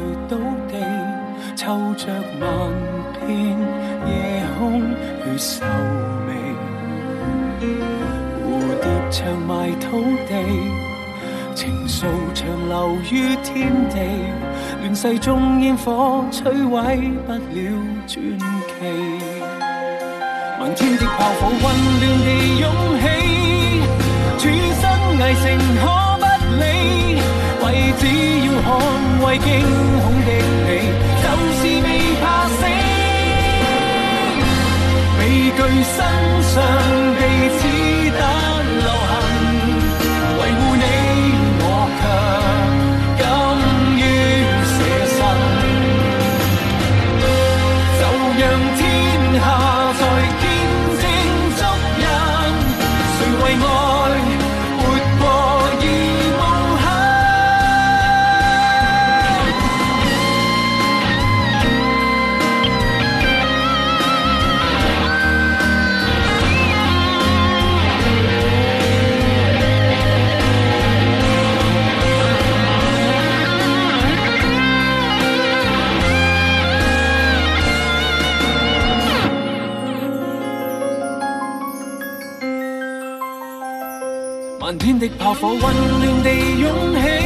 倒地，抽着萬片夜空去秀美。蝴蝶長埋土地，情愫長流於天地，亂世中煙火摧毀不了傳奇。漫天的炮火混亂地湧起，處身危城可不理，為只要捍衛驚恐的你，就是未怕死。畏懼身上被子彈流行，維護你我卻甘於捨身，就讓天下再見證足印，誰為愛活過而無憾。漫天的炮火混亂地湧起，